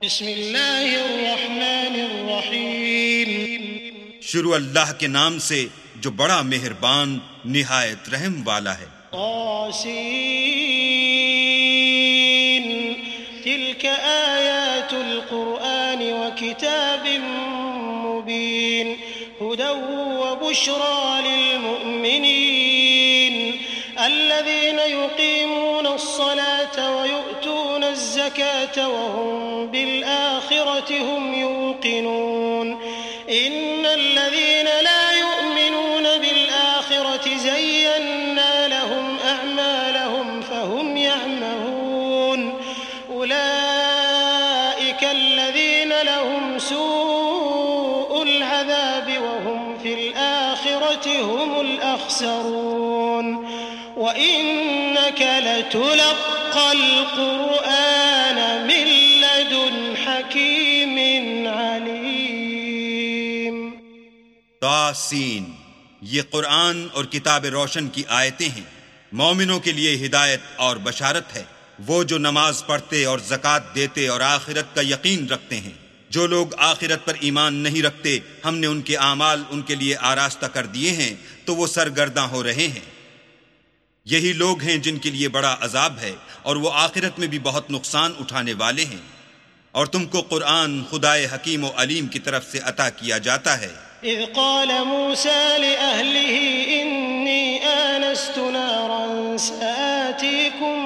بسم اللہ الرحمن الرحیم شروع اللہ کے نام سے جو بڑا مہربان نہایت رحم والا ہے۔ طاسین تلک آیات القرآن وکتاب مبین ہدی وبشری للمؤمنین الذین یقیمون الصلاة ویؤتون الزکاة وهم بالآخرة هم يوقنون إن الذين لا يؤمنون بالآخرة زينا لهم أعمالهم فهم يعمهون أولئك الذين لهم سوء العذاب وهم في الآخرة هم الأخسرون وإنك لتلقى القرآن من لدن حكيم عليم۔ طاسین، یہ قرآن اور کتاب روشن کی آیتیں ہیں، مومنوں کے لیے ہدایت اور بشارت ہے۔ وہ جو نماز پڑھتے اور زکوٰۃ دیتے اور آخرت کا یقین رکھتے ہیں۔ جو لوگ آخرت پر ایمان نہیں رکھتے، ہم نے ان کے اعمال ان کے لیے آراستہ کر دیے ہیں تو وہ سرگرداں ہو رہے ہیں۔ یہی لوگ ہیں جن کے لیے بڑا عذاب ہے اور وہ آخرت میں بھی بہت نقصان اٹھانے والے ہیں۔ اور تم کو قرآن خدائے حکیم و علیم کی طرف سے عطا کیا جاتا ہے۔ اذ قال موسى لأهله إني آنست نارا سآتيكم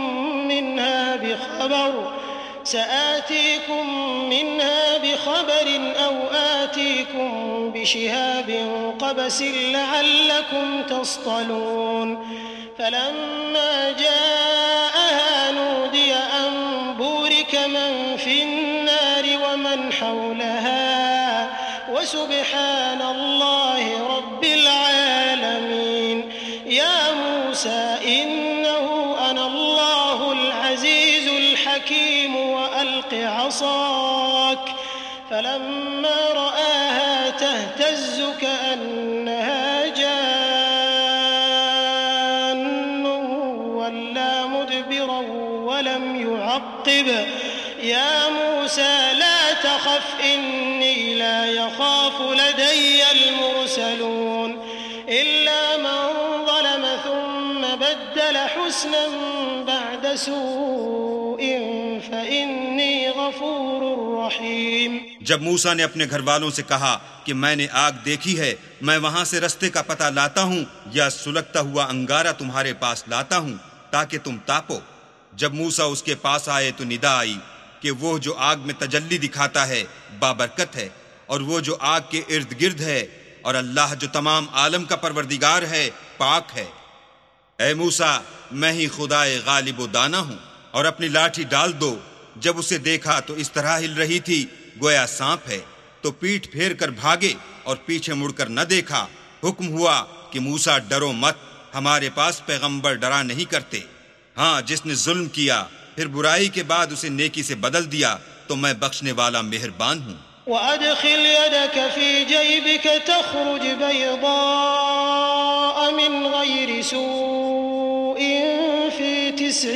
منها بخبر أو آتيكم بشهاب قبس لعلكم تصطلون فلما جاءها نودي أن بورك من في النار ومن حولها وسبحان الله رب العالمين يا موسى إنه أنا الله العزيز الحكيم وألق عصاك فلما رآها تهتز كأنها جان ولا مدبرا ولم يعقب يا موسى لا تخف إني لا يخاف لدي المرسلون إلا من ظلم ثم بدل حسنا بعد سوء فإني غفور رحيم۔ جب موسیٰ نے اپنے گھر والوں سے کہا کہ میں نے آگ دیکھی ہے، میں وہاں سے رستے کا پتہ لاتا ہوں یا سلگتا ہوا انگارہ تمہارے پاس لاتا ہوں تاکہ تم تاپو۔ جب موسیٰ اس کے پاس آئے تو ندا آئی کہ وہ جو آگ میں تجلی دکھاتا ہے بابرکت ہے، اور وہ جو آگ کے ارد گرد ہے، اور اللہ جو تمام عالم کا پروردگار ہے پاک ہے۔ اے موسیٰ، میں ہی خدائے غالب و دانا ہوں، اور اپنی لاٹھی ڈال دو۔ جب اسے دیکھا تو اس طرح ہل رہی تھی گویا سانپ ہے، تو پیٹھ پھیر کر بھاگے اور پیچھے مڑ کر نہ دیکھا۔ حکم ہوا کہ موسیٰ ڈرو مت، ہمارے پاس پیغمبر ڈرا نہیں کرتے۔ ہاں، جس نے ظلم کیا پھر برائی کے بعد اسے نیکی سے بدل دیا تو میں بخشنے والا مہربان ہوں۔ وأدخل يدك في جيبك تخرج بيضاء من غير سوء في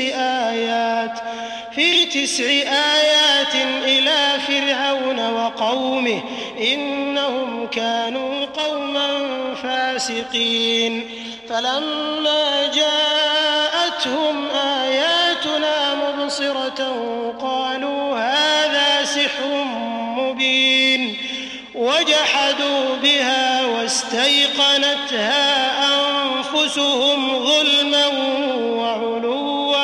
تسع آيات إلى فرعون وقومه إنهم كانوا قوما فاسقين فلما جاءتهم آياتنا مبصرة قالوا هذا سحر مبين وجحدوا بها واستيقنتها أنفسهم ظلما وعلوا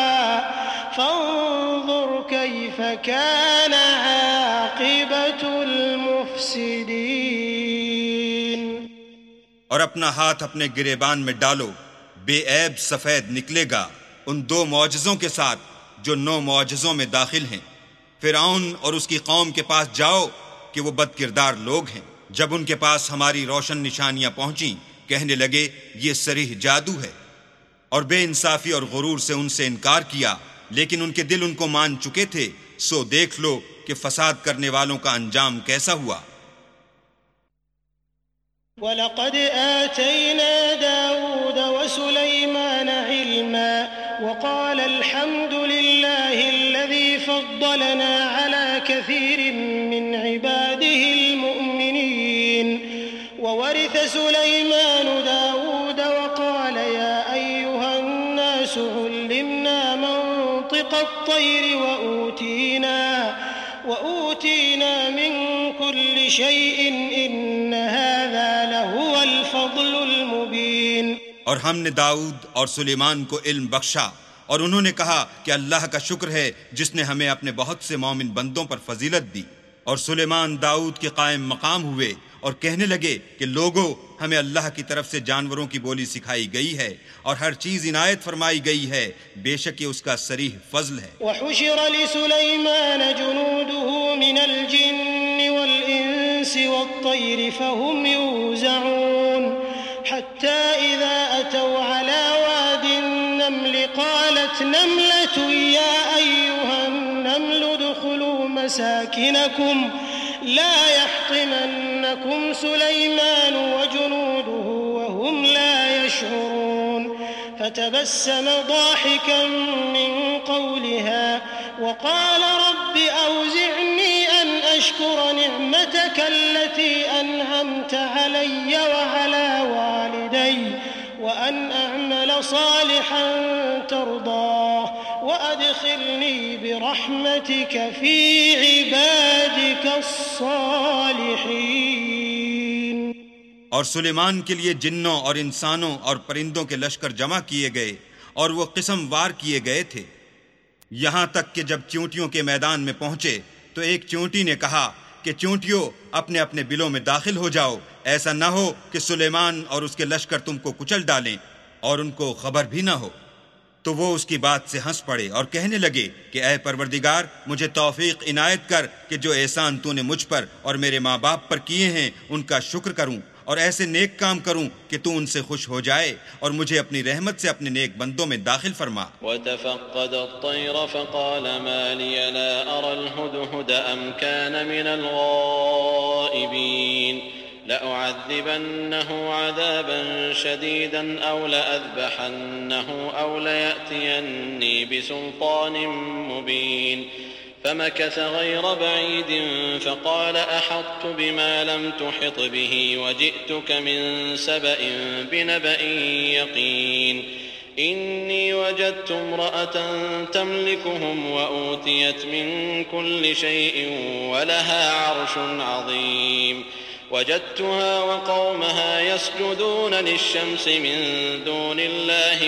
فانظر كيف كان عاقبة المفسدين۔ اور اپنا ہاتھ اپنے گریبان میں ڈالو، بے عیب سفید نکلے گا ان 2 معجزوں کے ساتھ جو 9 معجزوں میں داخل ہیں۔ فرعون اور اس کی قوم کے پاس جاؤ کہ وہ بد کردار لوگ ہیں۔ جب ان کے پاس ہماری روشن نشانیاں پہنچیں کہنے لگے یہ صریح جادو ہے، اور بے انصافی اور غرور سے ان سے انکار کیا، لیکن ان کے دل ان کو مان چکے تھے۔ سو دیکھ لو کہ فساد کرنے والوں کا انجام کیسا ہوا۔ وَلَقَدْ آتَيْنَا دَاوُودَ وَسُلَيْمَانَ عِلْمًا وقال الحمد لله الذي فضلنا على كثير كثير من عباده المؤمنين وورث سليمان داود وقال يا أيها الناس علمنا منطق الطير وأوتينا من كل شيء إن هذا لهو الفضل المبين. اور ہم نے داؤد اور سلیمان کو علم بخشا اور انہوں نے کہا کہ اللہ کا شکر ہے جس نے ہمیں اپنے بہت سے مومن بندوں پر فضیلت دی. اور سلیمان داؤد کے قائم مقام ہوئے اور کہنے لگے کہ لوگوں، ہمیں اللہ کی طرف سے جانوروں کی بولی سکھائی گئی ہے اور ہر چیز عنایت فرمائی گئی ہے، بے شک یہ اس کا صریح فضل ہے. وحشر لسليمان جنوده من الجن والإنس والطير فهم يوزعون حتى إذا أتوا على واد النمل قالت نملة يا أيها النمل ادخلوا مساكنكم لا يحطمنكم سليمان وجنوده وهم لا يشعرون فتبسم ضاحكا من قولها وقال رب أوزعني أن أشكر نعمتك التي أنعمت علي وعلى والدي وأن أعمل صالحا ترضاه وأدخلني برحمتك في عبادك الصالحين. اور سلیمان کے لیے جنوں اور انسانوں اور پرندوں کے لشکر جمع کیے گئے اور وہ قسم وار کیے گئے تھے، یہاں تک کہ جب چونٹیوں کے میدان میں پہنچے تو ایک چونٹی نے کہا کہ چونٹیوں اپنے اپنے بلوں میں داخل ہو جاؤ، ایسا نہ ہو کہ سلیمان اور اس کے لشکر تم کو کچل ڈالیں اور ان کو خبر بھی نہ ہو. تو وہ اس کی بات سے ہنس پڑے اور کہنے لگے کہ اے پروردگار، مجھے توفیق عنایت کر کہ جو احسان تو نے مجھ پر اور میرے ماں باپ پر کیے ہیں ان کا شکر کروں اور ایسے نیک کام کروں کہ تو ان سے خوش ہو جائے اور مجھے اپنی رحمت سے اپنے نیک بندوں میں داخل فرما. وتفقد الطير فقال ما لي لا أرى الهدهد أم كان من الغائبين لأعذبنه عذابا شديدا أو لأذبحنه أو ليأتيني بسلطان مبين. فمكث غير بعيد فقال أحطت بما لم تحط به وجئتك من سبأ بنبأ يقين. إني وجدت امرأة تملكهم وأوتيت من كل شيء ولها عرش عظيم. وجدتها وقومها يسجدون للشمس من دون الله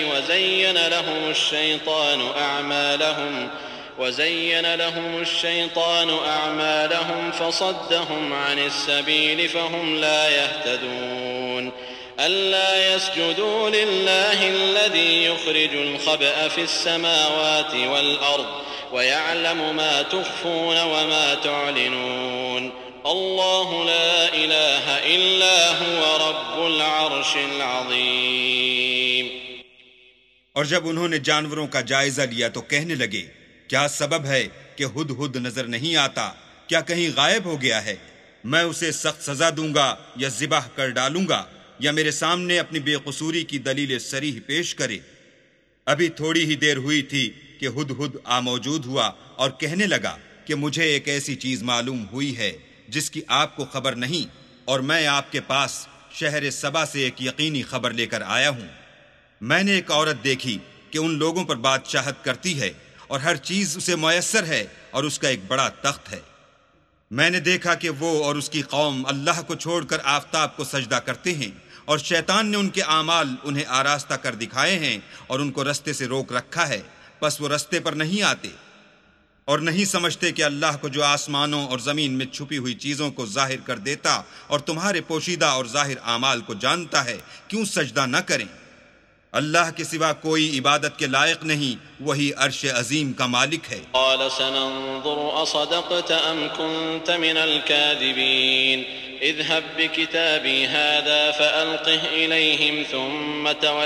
وزين لهم الشيطان أعمالهم فصدهم عن السبيل فهم لا يهتدون. ألا يسجدوا لله الذي يخرج الخبأ في السماوات والأرض ويعلم ما تخفون وما تعلنون. الله لا إله إلا هو رب العرش العظيم. اور جب انہوں نے جانوروں کا جائزہ لیا تو کہنے لگے کیا سبب ہے کہ ہدہد نظر نہیں آتا؟ کیا کہیں غائب ہو گیا ہے؟ میں اسے سخت سزا دوں گا یا ذبح کر ڈالوں گا یا میرے سامنے اپنی بے قصوری کی دلیل صریح پیش کرے. ابھی تھوڑی ہی دیر ہوئی تھی کہ ہدہد موجود ہوا اور کہنے لگا کہ مجھے ایک ایسی چیز معلوم ہوئی ہے جس کی آپ کو خبر نہیں، اور میں آپ کے پاس شہر سبا سے ایک یقینی خبر لے کر آیا ہوں. میں نے ایک عورت دیکھی کہ ان لوگوں پر بادشاہت کرتی ہے اور ہر چیز اسے میسر ہے اور اس کا ایک بڑا تخت ہے. میں نے دیکھا کہ وہ اور اس کی قوم اللہ کو چھوڑ کر آفتاب کو سجدہ کرتے ہیں اور شیطان نے ان کے اعمال انہیں آراستہ کر دکھائے ہیں اور ان کو رستے سے روک رکھا ہے، پس وہ رستے پر نہیں آتے اور نہیں سمجھتے کہ اللہ کو جو آسمانوں اور زمین میں چھپی ہوئی چیزوں کو ظاہر کر دیتا اور تمہارے پوشیدہ اور ظاہر اعمال کو جانتا ہے، کیوں سجدہ نہ کریں؟ اللہ کے سوا کوئی عبادت کے لائق نہیں، وہی عرش عظیم کا مالک ہے. قال سننظر اصدقت ام كنت من الكاذبين اذهب بكتابي هذا فألقه إليهم ثم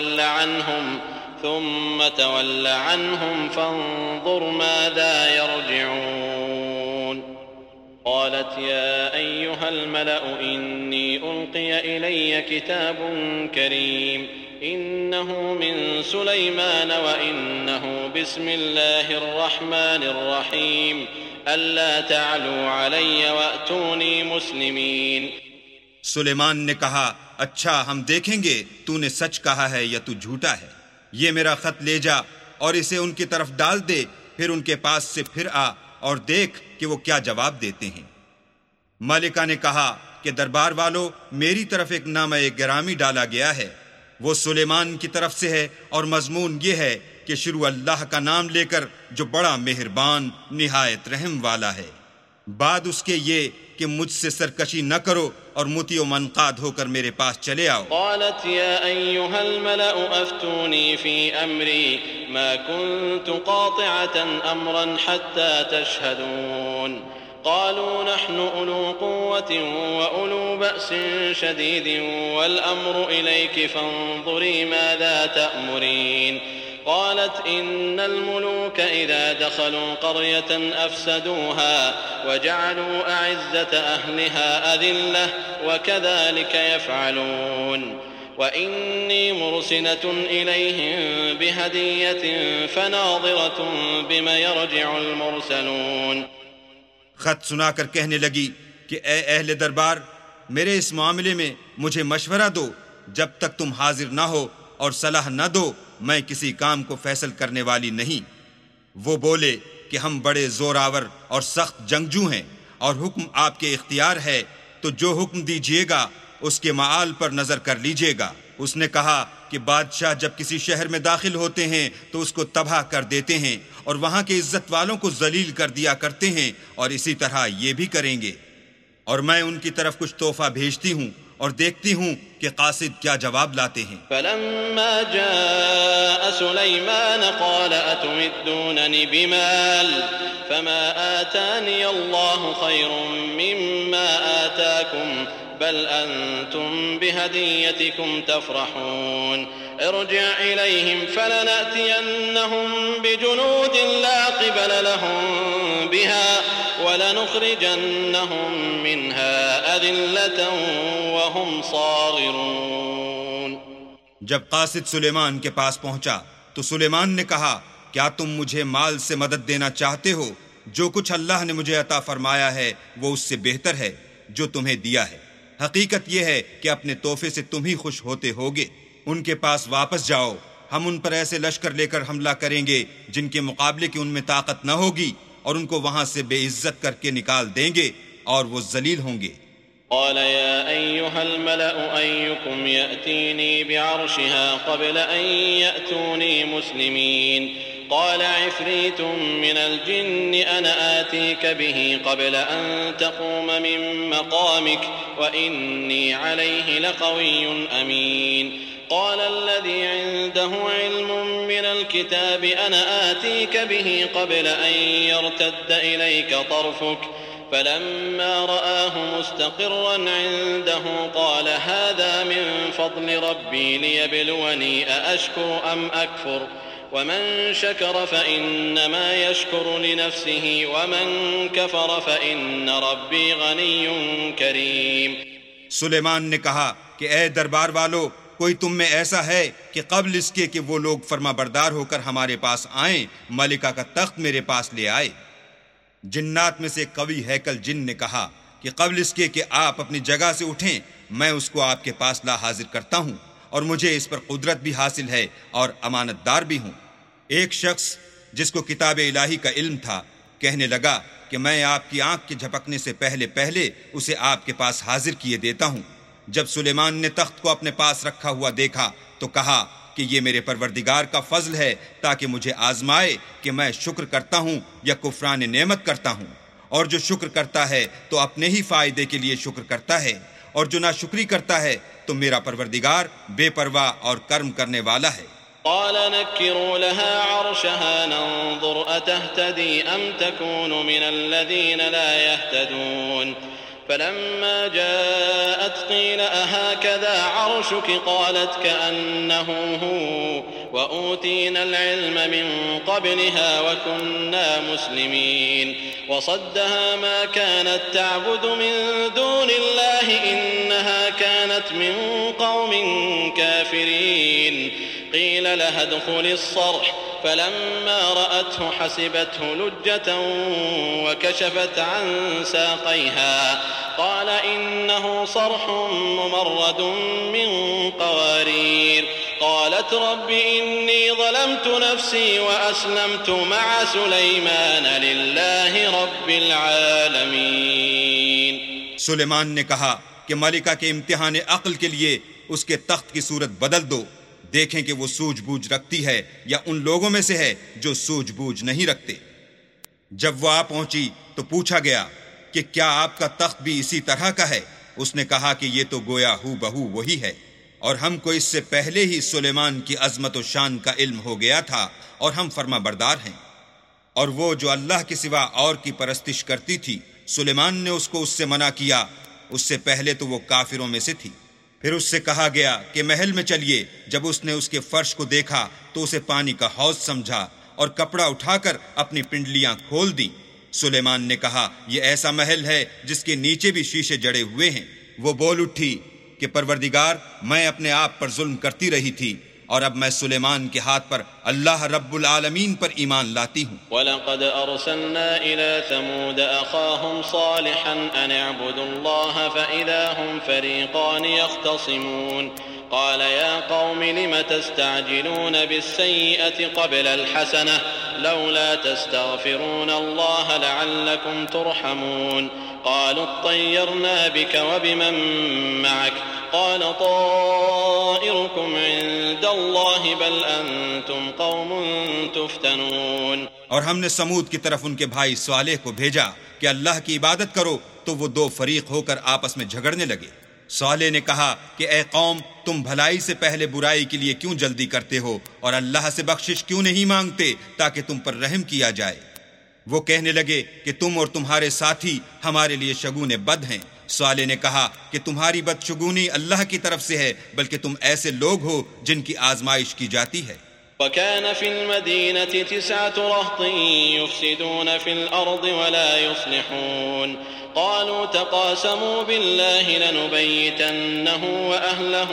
تول عنهم فانظر ماذا يرجعون. قالت يا أيها الملأ إني ألقي إلي كتاب كريم إنه من سليمان وإنه بسم الله الرحمن الرحيم ألا تعلوا علي وأتوني مسلمين. سلیمان نے کہا اچھا ہم دیکھیں گے تو نے سچ کہا ہے یا تو جھوٹا ہے. یہ میرا خط لے جا اور اسے ان کی طرف ڈال دے، پھر ان کے پاس سے پھر آ اور دیکھ کہ وہ کیا جواب دیتے ہیں. ملکہ نے کہا کہ دربار والو، میری طرف ایک نامہ گرامی ڈالا گیا ہے، وہ سلیمان کی طرف سے ہے، اور مضمون یہ ہے کہ شروع اللہ کا نام لے کر جو بڑا مہربان نہایت رحم والا ہے. بعد اس کے یہ کہ مجھ سے سرکشی نہ کرو اور مطیع و منقاد ہو کر میرے پاس چلے آؤ. قالت يا أيها الملأ أفتوني في أمري ما كنت قاطعة أمرا حتى تشهدون. قالوا نحن أولو قوة وأولو بأس شديد والأمر إليك فانظري ماذا تأمرين. قالت إن الملوك إذا دخلوا قرية أفسدوها وجعلوا أعزة أهلها أذلة وكذلك يفعلون. وإني مرسلة إليهم بهدية فناظرة بما يرجع المرسلون. خط سنا کر کہنے لگی کہ اے اہل دربار، میرے اس معاملے میں مجھے مشورہ دو. جب تک تم حاضر نہ ہو اور صلاح نہ دو میں کسی کام کو فیصل کرنے والی نہیں. وہ بولے کہ ہم بڑے زور آور اور سخت جنگجو ہیں اور حکم آپ کے اختیار ہے، تو جو حکم دیجیے گا اس کے معال پر نظر کر لیجیے گا. اس نے کہا کہ بادشاہ جب کسی شہر میں داخل ہوتے ہیں تو اس کو تباہ کر دیتے ہیں اور وہاں کے عزت والوں کو ذلیل کر دیا کرتے ہیں، اور اسی طرح یہ بھی کریں گے. اور میں ان کی طرف کچھ تحفہ بھیجتی ہوں اور دیکھتی ہوں کہ قاصد کیا جواب لاتے ہیں. فلما جاء سليمان قال أتمدونني بمال فما آتاني الله خير مما آتاكم بل أنتم بهديتكم تفرحون. ارجع إليهم فلنأتينهم بجنود لا قبل لهم بها ولنخرجنهم منها أذلة وهم صاغرون. جب قاصد سلیمان کے پاس پہنچا تو سلیمان نے کہا کیا تم مجھے مال سے مدد دینا چاہتے ہو؟ جو کچھ اللہ نے مجھے عطا فرمایا ہے وہ اس سے بہتر ہے جو تمہیں دیا ہے. حقیقت یہ ہے کہ اپنے تحفے سے تم ہی خوش ہوتے ہوگے. ان کے پاس واپس جاؤ، ہم ان پر ایسے لشکر لے کر حملہ کریں گے جن کے مقابلے کی ان میں طاقت نہ ہوگی، اور ان کو وہاں سے بے عزت کر کے نکال دیں گے اور وہ ذلیل ہوں گے. قال يا أيها الملأ أيكم يأتيني بعرشها قبل أن يأتوني مسلمين. قال عفريت من الجن أنا آتيك به قبل أن تقوم من مقامك وإني عليه لقوي أمين. قال الذي عنده علم من الكتاب أنا آتيك به قبل أن يرتد إليك طرفك فلما رآه مستقرا عنده قال هذا من فضل ربي ليبلوني أأشكر أم أكفر ومن شكر فإنما يشكر لنفسه ومن كفر فإن ربي غني كريم. سلیمان نے کہا کہ اے دربار والو، کوئی تم میں ایسا ہے کہ قبل اس کے کہ وہ لوگ فرما بردار ہو کر ہمارے پاس آئیں ملکہ کا تخت میرے پاس لے آئے؟ جنات میں سے ایک قوی ہیکل جن نے کہا کہ قبل اس کے کہ آپ اپنی جگہ سے اٹھیں میں اس کو آپ کے پاس لا حاضر کرتا ہوں، اور مجھے اس پر قدرت بھی حاصل ہے اور امانت دار بھی ہوں. ایک شخص جس کو کتاب الہی کا علم تھا کہنے لگا کہ میں آپ کی آنکھ کے جھپکنے سے پہلے اسے آپ کے پاس حاضر کیے دیتا ہوں. جب سلیمان نے تخت کو اپنے پاس رکھا ہوا دیکھا تو کہا کہ یہ میرے پروردگار کا فضل ہے تاکہ مجھے آزمائے کہ میں شکر کرتا ہوں یا کفران نعمت کرتا ہوں. اور جو شکر کرتا ہے تو اپنے ہی فائدے کے لیے شکر کرتا ہے، اور جو ناشکری کرتا ہے تو میرا پروردگار بے پرواہ اور کرم کرنے والا ہے. قال نكروا لها عرشها ننظر أتهتدي أم تكون من الذين لا يهتدون. فلما جاءت قيل أهكذا عرشك قالت كأنه هو وأوتينا العلم من قبلها وكنا مسلمين. وصدها ما كانت تعبد من دون الله إنها كانت من قوم كافرين. قيل لها ادخل الصرح فلما رأته حسبته لجة وكشفت عن ساقيها قال إنه صرح ممرد من قوارير قالت رب إني ظلمت نفسي وأسلمت مع سليمان لله رب العالمين۔ سلیمان نے کہا کہ ملکہ کے امتحان عقل کے لیے اس کے تخت کی صورت بدل دو، دیکھیں کہ وہ سوجھ بوجھ رکھتی ہے یا ان لوگوں میں سے ہے جو سوجھ بوجھ نہیں رکھتے۔ جب وہ آ پہنچی تو پوچھا گیا کہ کیا آپ کا تخت بھی اسی طرح کا ہے؟ اس نے کہا کہ یہ تو گویا ہو بہو وہی ہے، اور ہم کو اس سے پہلے ہی سلیمان کی عظمت و شان کا علم ہو گیا تھا اور ہم فرما بردار ہیں۔ اور وہ جو اللہ کے سوا اور کی پرستش کرتی تھی، سلیمان نے اس کو اس سے منع کیا، اس سے پہلے تو وہ کافروں میں سے تھی۔ پھر اس سے کہا گیا کہ محل میں چلیے۔ جب اس نے اس کے فرش کو دیکھا تو اسے پانی کا حوض سمجھا اور کپڑا اٹھا کر اپنی پنڈلیاں کھول دیں۔ سلیمان نے کہا یہ ایسا محل ہے جس کے نیچے بھی شیشے جڑے ہوئے ہیں۔ وہ بول اٹھی کہ پروردگار، میں اپنے آپ پر ظلم کرتی رہی تھی، اور اب میں سلیمان کے ہاتھ پر اللہ رب العالمین پر ایمان لاتی ہوں۔ وَلَقَدْ أَرْسَلْنَا إِلَى ثَمُودَ أَخَاهُمْ صَالِحًا أَنِ اعْبُدُوا اللَّهَ فَإِذَا هُمْ فَرِيقَانِ يَخْتَصِمُونَ قَالَ يَا قَوْمِ لِمَ تَسْتَعْجِلُونَ بِالسَّيِّئَةِ قَبْلَ الْحَسَنَةِ لَوْلَا تَسْتَغْفِرُونَ اللَّهَ لَعَلَّكُمْ تُرْحَمُونَ قَالُوا اطَّيَّرْنَا بِكَ وَبِمَن مَّعَكَ قال طائركم عند الله بل انتم قوم تفتنون۔ اور ہم نے سمود کی طرف ان کے بھائی صالح کو بھیجا کہ اللہ کی عبادت کرو، تو وہ دو فریق ہو کر آپس میں جھگڑنے لگے۔ صالح نے کہا کہ اے قوم، تم بھلائی سے پہلے برائی کے لیے کیوں جلدی کرتے ہو اور اللہ سے بخشش کیوں نہیں مانگتے تاکہ تم پر رحم کیا جائے؟ وہ کہنے لگے کہ تم اور تمہارے ساتھی ہمارے لیے شگون بد ہیں۔ صالح نے کہا کہ تمہاری بدشگونی اللہ کی طرف سے ہے، بلکہ تم ایسے لوگ ہو جن کی آزمائش کی جاتی ہے۔ وَكَانَ فِي الْمَدِينَةِ 9 رَهْطٍ يُفْسِدُونَ فِي الْأَرْضِ وَلَا يُصْلِحُونَ قَالُوا تَقَاسَمُوا بِاللَّهِ لَنُبَيِّتَنَّهُ وَأَهْلَهُ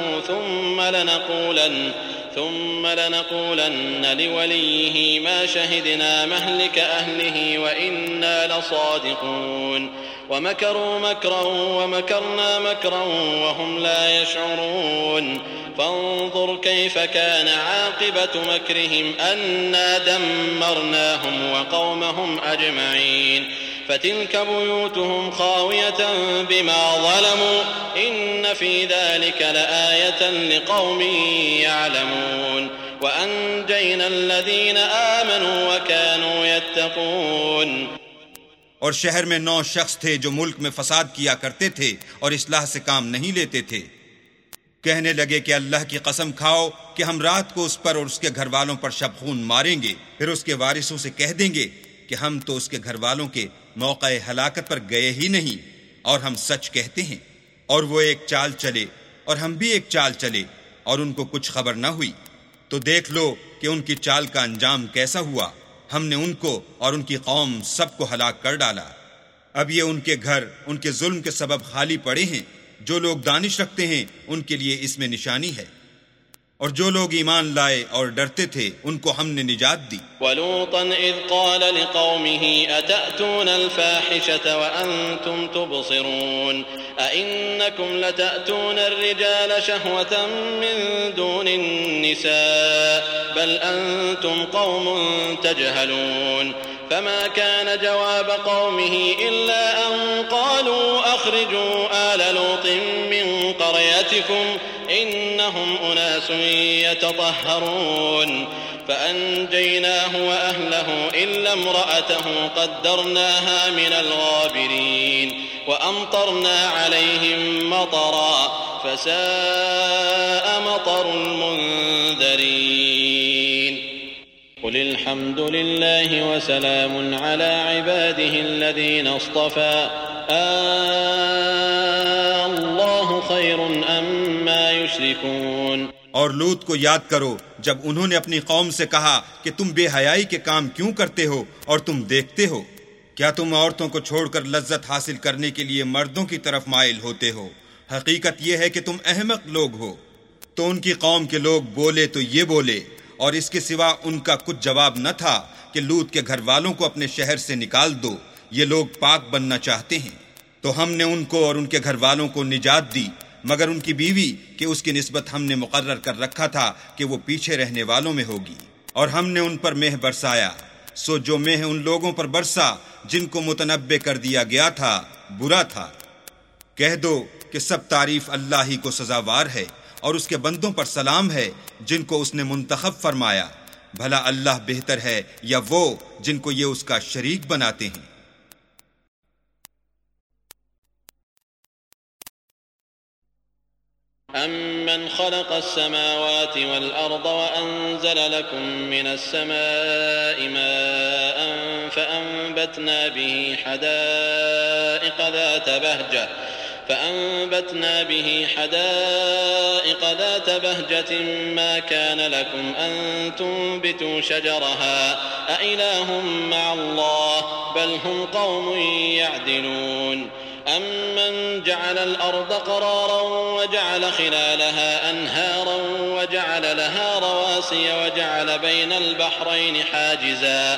ثُمَّ لَنَقُولَنَّ لِوَلِيِّهِ مَا شَهِدْنَا مَهْلِكَ أَهْلِهِ وَإِنَّا لَصَادِقُونَ وَمَكَرُوا مَكْرًا وَمَكَرْنَا مَكْرًا وَهُمْ لَا يَشْعُرُونَ فانظر كيف كان عاقبة مكرهم أنا دمرناهم وقومهم أجمعين فتلك بيوتهم خاوية بما ظلموا إن في ذلك لآية لقوم يعلمون وأنجينا الذين آمنوا وكانوا يتقون۔ اور شہر میں 9 شخص تھے جو ملک میں فساد کیا کرتے تھے اور اصلاح سے کام نہیں لیتے تھے۔ کہنے لگے کہ اللہ کی قسم کھاؤ کہ ہم رات کو اس پر اور اس کے گھر والوں پر شب خون ماریں گے، پھر اس کے وارثوں سے کہہ دیں گے کہ ہم تو اس کے گھر والوں کے موقع ہلاکت پر گئے ہی نہیں، اور ہم سچ کہتے ہیں۔ اور وہ ایک چال چلے اور ہم بھی ایک چال چلے اور ان کو کچھ خبر نہ ہوئی، تو دیکھ لو کہ ان کی چال کا انجام کیسا ہوا۔ ہم نے ان کو اور ان کی قوم سب کو ہلاک کر ڈالا۔ اب یہ ان کے گھر ان کے ظلم کے سبب خالی پڑے ہیں۔ جو لوگ دانش رکھتے ہیں ان کے لیے اس میں نشانی ہے، اور جو لوگ ایمان لائے اور ڈرتے تھے ان کو ہم نے نجات دی۔ وَلُوطًا إِذْ قَالَ لِقَوْمِهِ أَتَأْتُونَ الْفَاحِشَةَ وَأَنْتُمْ تُبْصِرُونَ أَإِنَّكُمْ لَتَأْتُونَ الرِّجَالَ شَهْوَةً مِّن دُونِ النِّسَاءِ بَلْ أَنْتُمْ قَوْمٌ تَجْهَلُونَ فما كان جواب قومه إلا أن قالوا أخرجوا آل لوط من قريتكم إنهم أناس يتطهرون فأنجيناه وأهله إلا امرأته قدرناها من الغابرين وأمطرنا عليهم مطرا فساء مطر المنذرين قل الحمد لله وسلام على عباده الذين اصطفى الله خير أما يشركون۔ اور لوط کو یاد کرو جب انہوں نے اپنی قوم سے کہا کہ تم بے حیائی کے کام کیوں کرتے ہو اور تم دیکھتے ہو، کیا تم عورتوں کو چھوڑ کر لذت حاصل کرنے کے لیے مردوں کی طرف مائل ہوتے ہو؟ حقیقت یہ ہے کہ تم احمق لوگ ہو۔ تو ان کی قوم کے لوگ بولے تو یہ بولے اور اس کے سوا ان کا کچھ جواب نہ تھا کہ لوط کے گھر والوں کو اپنے شہر سے نکال دو، یہ لوگ پاک بننا چاہتے ہیں۔ تو ہم نے ان کو اور ان کے گھر والوں کو نجات دی، مگر ان کی بیوی کہ اس کی نسبت ہم نے مقرر کر رکھا تھا کہ وہ پیچھے رہنے والوں میں ہوگی، اور ہم نے ان پر مہ برسایا، سو جو مہ ان لوگوں پر برسا جن کو متنبع کر دیا گیا تھا برا تھا۔ کہہ دو کہ سب تعریف اللہ ہی کو سزاوار ہے، اور اس کے بندوں پر سلام ہے جن کو اس نے منتخب فرمایا، بھلا اللہ بہتر ہے یا وہ جن کو یہ اس کا شریک بناتے ہیں۔ أَمَّنْ خَلَقَ السَّمَاوَاتِ وَالْأَرْضَ وَأَنزَلَ لَكُم مِّنَ السَّمَاءِ مَاءً فَأَنبَتْنَا به حدائق ذات بهجة ما كان لكم أن تنبتوا شجرها أإله مع الله بل هم قوم يعدلون أَمَّنْ جَعَلَ الْأَرْضَ قَرَارًا وَجَعَلَ خِلَالَهَا أَنْهَارًا وَجَعَلَ لَهَا رَوَاسِيَ وَجَعَلَ بَيْنَ الْبَحْرَيْنِ حَاجِزًا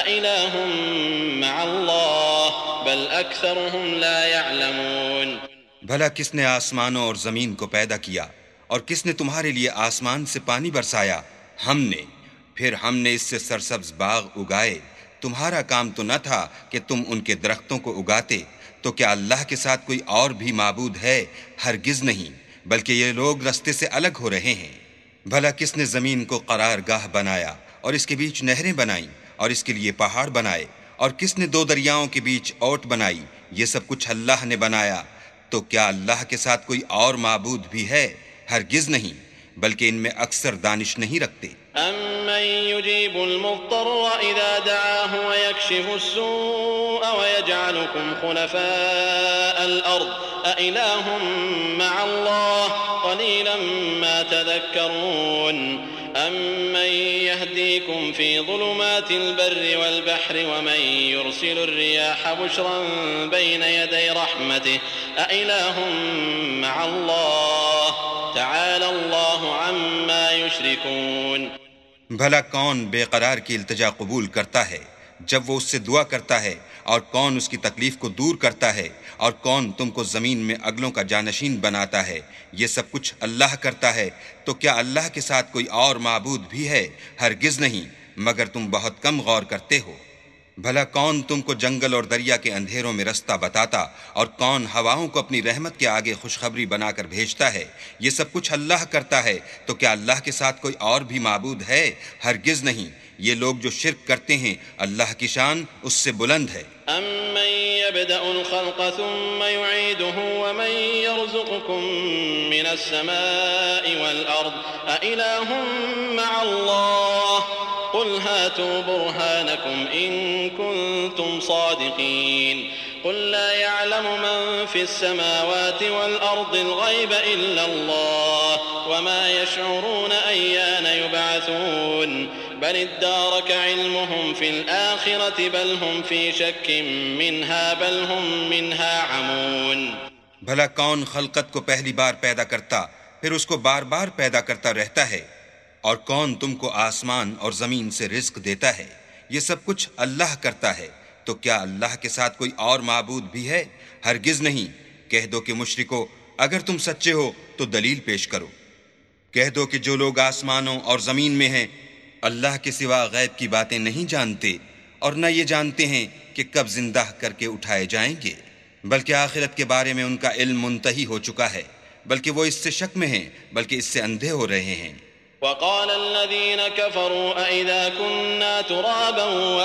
أَإِلَٰهٌ مَّعَ اللَّهِ بَلْ أَكْثَرُهُمْ لَا يَعْلَمُونَ۔ بھلا کس نے آسمانوں اور زمین کو پیدا کیا، اور کس نے تمہارے لیے آسمان سے پانی برسایا؟ ہم نے، پھر ہم نے اس سے سرسبز باغ اگائے۔ تمہارا کام تو نہ تھا کہ تم ان کے درختوں کو اگاتے، تو کیا اللہ کے ساتھ کوئی اور بھی معبود ہے؟ ہرگز نہیں، بلکہ یہ لوگ رستے سے الگ ہو رہے ہیں۔ بھلا کس نے زمین کو قرار گاہ بنایا اور اس کے بیچ نہریں بنائیں اور اس کے لیے پہاڑ بنائے، اور کس نے دو دریاؤں کے بیچ اوٹ بنائی؟ یہ سب کچھ اللہ نے بنایا، تو کیا اللہ کے ساتھ کوئی اور معبود بھی ہے؟ ہرگز نہیں، بلکہ ان میں اکثر دانش نہیں رکھتے۔ أَمَّن يُجِيبُ الْمُضْطَرَّ إِذَا دَعَاهُ وَيَكْشِفُ السُّوءَ وَيَجْعَلُكُمْ خُلَفَاءَ الْأَرْضِ أَإِلَٰهٌ مَّعَ اللَّهِ قَلِيلًا مَّا تَذَكَّرُونَ أَمَّن يَهْدِيكُمْ فِي ظُلُمَاتِ الْبَرِّ وَالْبَحْرِ وَمَن يُرْسِلُ الرِّيَاحَ بُشْرًا بَيْنَ يَدَيْ رَحْمَتِهِ أَإِلَٰهٌ مَّعَ اللَّهِ تَعَالَى اللَّهُ عَمَّا يُشْرِكُونَ۔ بھلا کون بے قرار کی التجا قبول کرتا ہے جب وہ اس سے دعا کرتا ہے، اور کون اس کی تکلیف کو دور کرتا ہے، اور کون تم کو زمین میں اگلوں کا جانشین بناتا ہے؟ یہ سب کچھ اللہ کرتا ہے، تو کیا اللہ کے ساتھ کوئی اور معبود بھی ہے؟ ہرگز نہیں، مگر تم بہت کم غور کرتے ہو۔ بھلا کون تم کو جنگل اور دریا کے اندھیروں میں رستہ بتاتا، اور کون ہواؤں کو اپنی رحمت کے آگے خوشخبری بنا کر بھیجتا ہے؟ یہ سب کچھ اللہ کرتا ہے، تو کیا اللہ کے ساتھ کوئی اور بھی معبود ہے؟ ہرگز نہیں، یہ لوگ جو شرک کرتے ہیں اللہ کی شان اس سے بلند ہے۔ أَمَّن يَبْدَأُ الْخَلْقَ ثُمَّ يُعِيدُهُ وَمَن يَرْزُقُكُم مِّنَ السَّمَاءِ وَالْأَرْضِ أَإِلَٰهٌ مَّعَ اللَّهِ قُلْ هَاتُوا بُرْهَانَكُمْ إِن كُنتُمْ صَادِقِينَ قُل لَّا يَعْلَمُ مَن فِي السَّمَاوَاتِ وَالْأَرْضِ الْغَيْبَ إِلَّا اللَّهُ وَمَا يَشْعُرُونَ أَيَّانَ يُبْعَثُونَ بَلِ ادَّارَكَ عِلْمُهُمْ فِي الْآخِرَةِ بَلْ هُمْ فِي شَكٍّ مِّنْهَا بَلْ هُمْ مِنْهَا عَمُونَ۔ بھلا کون خلقت کو پہلی بار پیدا کرتا پھر اس کو بار بار پیدا کرتا رہتا ہے؟ اور کون تم کو آسمان اور زمین سے رزق دیتا ہے؟ یہ سب کچھ اللہ کرتا ہے، تو کیا اللہ کے ساتھ کوئی اور معبود بھی ہے؟ ہرگز نہیں۔ کہہ دو کہ مشرکو، اگر تم سچے ہو تو دلیل پیش کرو۔ کہہ دو کہ جو لوگ آسمانوں اور زمین میں ہیں اللہ کے سوا غیب کی باتیں نہیں جانتے، اور نہ یہ جانتے ہیں کہ کب زندہ کر کے اٹھائے جائیں گے، بلکہ آخرت کے بارے میں ان کا علم منتہی ہو چکا ہے، بلکہ وہ اس سے شک میں ہیں، بلکہ اس سے اندھے ہو رہے ہیں۔ وقال الذين كفروا أئذا كنا ترابا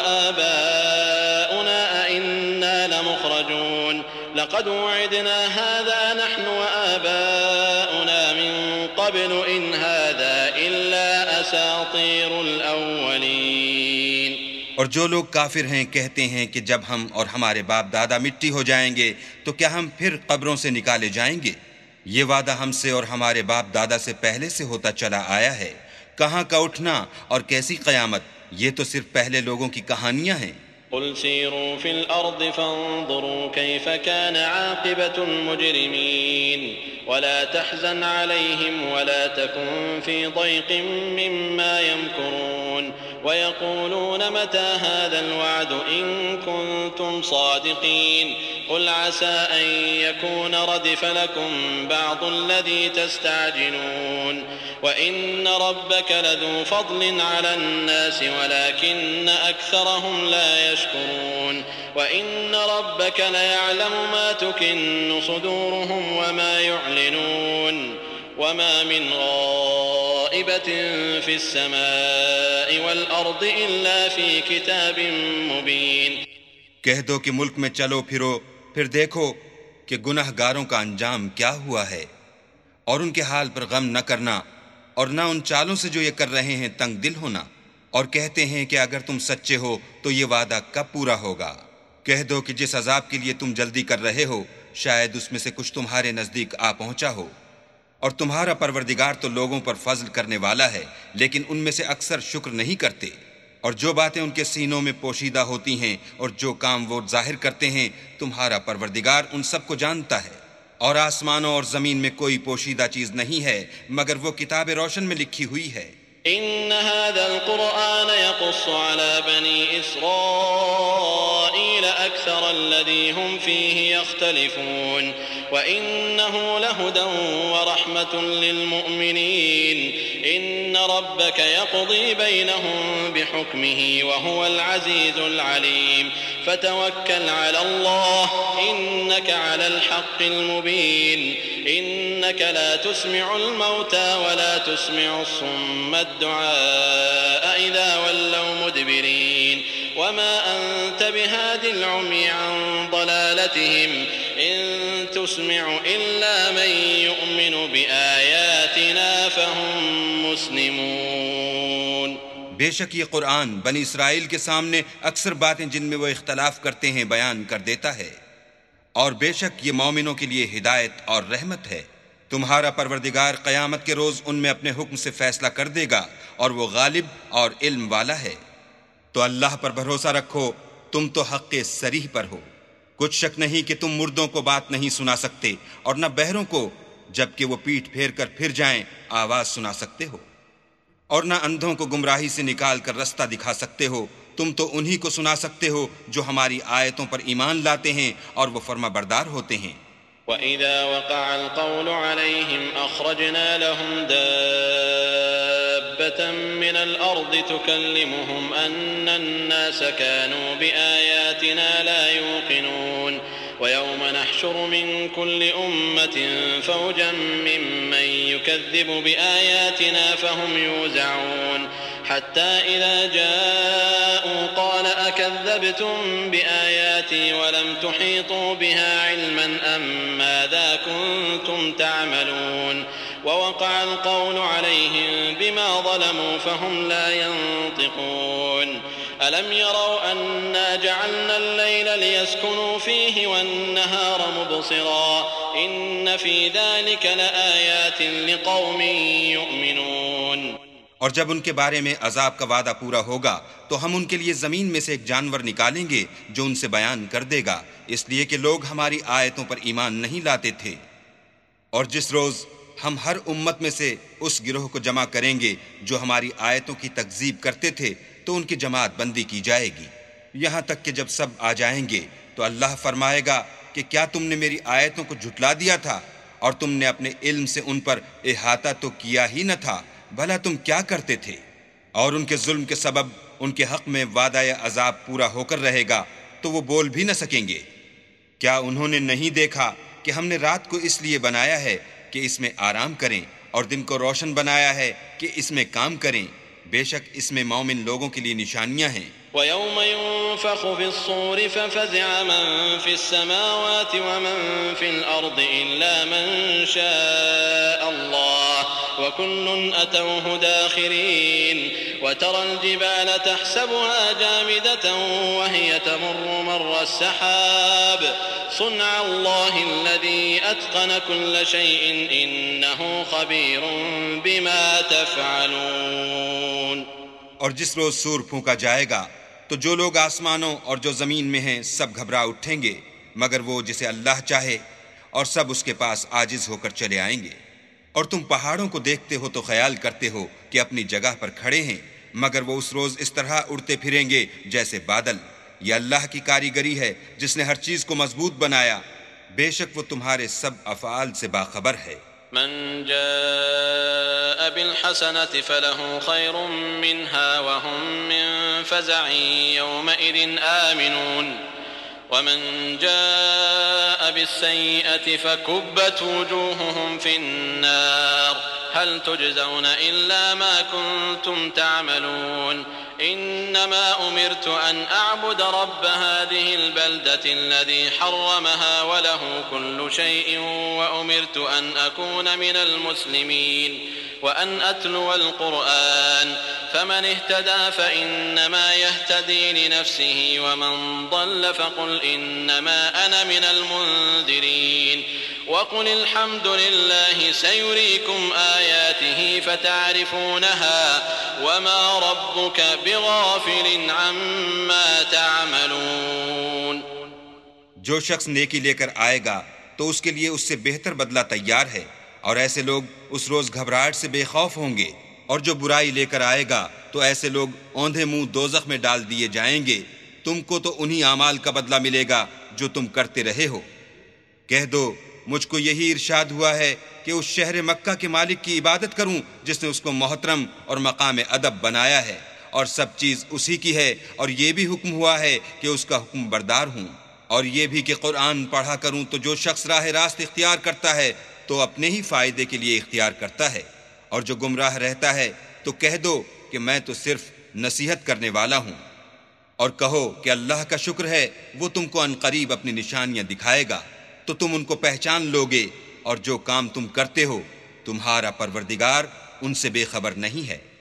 وآباؤنا أئنا لمخرجون لقد وعدنا هذا نحن وآباؤنا من قبل إن هذا إلا أساطير الأولين۔ اور جو لوگ کافر ہیں کہتے ہیں کہ جب ہم اور ہمارے باپ دادا مٹی ہو جائیں گے تو کیا ہم پھر قبروں سے نکالے جائیں گے؟ یہ وعدہ ہم سے اور ہمارے باپ دادا سے پہلے سے ہوتا چلا آیا ہے۔ کہاں کا اٹھنا اور کیسی قیامت، یہ تو صرف پہلے لوگوں کی کہانیاں ہیں۔ قل سيروا في الأرض فانظروا كيف كان عاقبة المجرمين ولا تحزن عليهم ولا تكن في ضيق مما يمكرون ويقولون متى هذا الوعد إن كنتم صادقين قل عسى أن يكون ردف لكم بعض الذي تستعجلون وإن ربك لذو فضل على الناس ولكن أكثرهم لا يشكرون وإن ربك ليعلم ما تكن صدورهم وما يعلنون وما من غائبة في السماء والأرض إلا في كتاب مبين. کہہ دو کہ ملک میں چلو پھرو پھر دیکھو کہ گناہ گاروں کا انجام کیا ہوا ہے، اور ان کے حال پر غم نہ کرنا اور نہ ان چالوں سے جو یہ کر رہے ہیں تنگ دل ہونا، اور کہتے ہیں کہ اگر تم سچے ہو تو یہ وعدہ کب پورا ہوگا. کہہ دو کہ جس عذاب کے لیے تم جلدی کر رہے ہو شاید اس میں سے کچھ تمہارے نزدیک آ پہنچا ہو، اور تمہارا پروردگار تو لوگوں پر فضل کرنے والا ہے لیکن ان میں سے اکثر شکر نہیں کرتے. اور جو باتیں ان کے سینوں میں پوشیدہ ہوتی ہیں اور جو کام وہ ظاہر کرتے ہیں تمہارا پروردگار ان سب کو جانتا ہے. اور آسمانوں اور زمین میں کوئی پوشیدہ چیز نہیں ہے مگر وہ کتاب روشن میں لکھی ہوئی ہے. إن هذا القرآن يقص على بني إسرائيل أكثر الذي هم فيه يختلفون وإنه لهدى ورحمة للمؤمنين. إن ربك يقضي بينهم بحكمه وهو العزيز العليم. فتوكل على الله إنك على الحق المبين. إنك لا تسمع الموتى ولا تسمع الصم الدعاء إذا ولوا مدبرين. وما أنت بهاد العمي عن ضلالتهم إن تسمع إلا من يؤمن بآياتنا فهم مسلمون. بے شک یہ قرآن بنی اسرائیل کے سامنے اکثر باتیں جن میں وہ اختلاف کرتے ہیں بیان کر دیتا ہے، اور بے شک یہ مومنوں کے لیے ہدایت اور رحمت ہے. تمہارا پروردگار قیامت کے روز ان میں اپنے حکم سے فیصلہ کر دے گا اور وہ غالب اور علم والا ہے. تو اللہ پر بھروسہ رکھو، تم تو حق صریح پر ہو. کچھ شک نہیں کہ تم مردوں کو بات نہیں سنا سکتے اور نہ بہروں کو جبکہ وہ پیٹھ پھیر کر پھر جائیں آواز سنا سکتے ہو، اور نہ اندھوں کو گمراہی سے نکال کر رستہ دکھا سکتے ہو. تم تو انہی کو سنا سکتے ہو جو ہماری آیتوں پر ایمان لاتے ہیں اور وہ فرما بردار ہوتے ہیں. وَإِذَا وَقَعَ الْقَوْلُ عَلَيْهِمْ أَخْرَجْنَا لَهُمْ دَابَّةً مِّنَ الْأَرْضِ تُكَلِّمُهُمْ أَنَّ النَّاسَ كَانُوا بِآيَاتِنَا لَا يُوقِنُونَ وَيَوْمَ نَحْشُرُ مِنْ كُلِّ أُمَّةٍ فَوْجًا مِّمَّن يُكَذِّبُ بِآيَاتِنَا فَهُمْ يُوزَعُونَ حتى إذا جاءوا قال أكذبتم بآياتي ولم تحيطوا بها علما أم ماذا كنتم تعملون ووقع القول عليهم بما ظلموا فهم لا ينطقون. ألم يروا أنا جعلنا الليل ليسكنوا فيه والنهار مبصرا إن في ذلك لآيات لقوم يؤمنون. اور جب ان کے بارے میں عذاب کا وعدہ پورا ہوگا تو ہم ان کے لیے زمین میں سے ایک جانور نکالیں گے جو ان سے بیان کر دے گا، اس لیے کہ لوگ ہماری آیتوں پر ایمان نہیں لاتے تھے. اور جس روز ہم ہر امت میں سے اس گروہ کو جمع کریں گے جو ہماری آیتوں کی تکذیب کرتے تھے تو ان کی جماعت بندی کی جائے گی، یہاں تک کہ جب سب آ جائیں گے تو اللہ فرمائے گا کہ کیا تم نے میری آیتوں کو جھٹلا دیا تھا اور تم نے اپنے علم سے ان پر احاطہ تو کیا ہی نہ تھا، بھلا تم کیا کرتے تھے. اور ان کے ظلم کے سبب ان کے حق میں وعدہ عذاب پورا ہو کر رہے گا تو وہ بول بھی نہ سکیں گے. کیا انہوں نے نہیں دیکھا کہ ہم نے رات کو اس لیے بنایا ہے کہ اس میں آرام کریں اور دن کو روشن بنایا ہے کہ اس میں کام کریں؟ بے شک اس میں مومن لوگوں کے لیے نشانیاں ہیں. وَيَوْمَ يُنفَخُ فِي الصُّورِ فَفَزِعَ مَن فِي السَّمَاوَاتِ وَمَن فِي الْأَرْضِ إِلَّا مَن شَاءَ اللَّهُ وَكُلٌّ أَتَوْهُ دَاخِرِينَ. وَتَرَى الْجِبَالَ تَحْسَبُهَا جَامِدَةً وَهِيَ تَمُرُّ مَرَّ السَّحَابِ صُنْعَ اللَّهِ الَّذِي أَتْقَنَ كُلَّ شَيْءٍ إِنَّهُ خَبِيرٌ بِمَا تَفْعَلُونَ. اور جس روز سور پھونکا جائے گا تو تو جو لوگ آسمانوں اور جو زمین میں ہیں سب گھبرا اٹھیں گے مگر وہ جسے اللہ چاہے، اور سب اس کے پاس عاجز ہو کر چلے آئیں گے۔ اور تم پہاڑوں کو دیکھتے ہو تو خیال کرتے ہو کہ اپنی جگہ پر کھڑے ہیں، مگر وہ اس روز اس طرح اڑتے پھریں گے جیسے بادل۔ یہ اللہ کی کاریگری ہے جس نے ہر چیز کو مضبوط بنایا، بے شک وہ تمہارے سب افعال سے باخبر ہے۔ من جاء بالحسنة فله خير منها وهم من فزع يومئذ آمنون ومن جاء بالسيئة فكبت وجوههم في النار هل تجزون إلا ما كنتم تعملون إنما أمرت أن أعبد رب هذه البلدة الذي حرمها وله كل شيء وأمرت أن أكون من المسلمين وأن أتلو القرآن فمن اهتدى فإنما يهتدي لنفسه ومن ضل فقل إنما أنا من المنذرين وقل الحمد لله سيريكم آياته فتعرفونها وما ربك بغافل عما تعملون۔ جو شخص نیکی لے کر آئے گا تو اس کے لیے اس سے بہتر بدلہ تیار ہے، اور ایسے لوگ اس روز گھبراہٹ سے بے خوف ہوں گے۔ اور جو برائی لے کر آئے گا تو ایسے لوگ اوندھے منہ دوزخ میں ڈال دیے جائیں گے۔ تم کو تو انہی اعمال کا بدلہ ملے گا جو تم کرتے رہے ہو۔ کہہ دو مجھ کو یہی ارشاد ہوا ہے کہ اس شہر مکہ کے مالک کی عبادت کروں جس نے اس کو محترم اور مقام ادب بنایا ہے، اور سب چیز اسی کی ہے، اور یہ بھی حکم ہوا ہے کہ اس کا حکم بردار ہوں، اور یہ بھی کہ قرآن پڑھا کروں تو جو شخص راہ راست اختیار کرتا ہے تو اپنے ہی فائدے کے لیے اختیار کرتا ہے، اور جو گمراہ رہتا ہے تو کہہ دو کہ میں تو صرف نصیحت کرنے والا ہوں۔ اور کہو کہ اللہ کا شکر ہے وہ تم کو عنقریب اپنی نشانیاں دکھائے گا تو تم ان کو پہچان لوگے، اور جو کام تم کرتے ہو تمہارا پروردگار ان سے بے خبر نہیں ہے۔